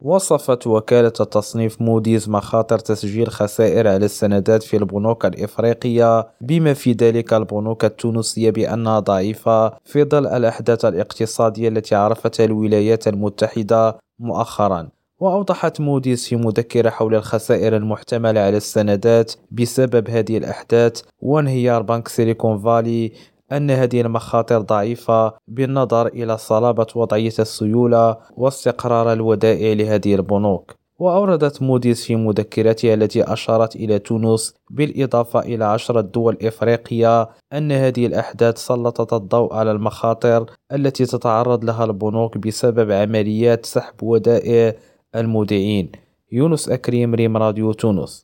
وصفت وكالة التصنيف موديز مخاطر تسجيل خسائر على السندات في البنوك الإفريقية بما في ذلك البنوك التونسية بأنها ضعيفة في ظل الأحداث الاقتصادية التي عرفتها الولايات المتحدة مؤخرا. وأوضحت موديز في مذكرة حول الخسائر المحتملة على السندات بسبب هذه الأحداث وانهيار بنك سيليكون فالي أن هذه المخاطر ضعيفة بالنظر إلى صلابة وضعية السيولة واستقرار الودائع لهذه البنوك. وأوردت موديز في مذكرتها التي أشارت إلى تونس بالإضافة إلى 10 دول إفريقية أن هذه الأحداث سلطت الضوء على المخاطر التي تتعرض لها البنوك بسبب عمليات سحب ودائع المودعين. يونس أكريم، ريم راديو تونس.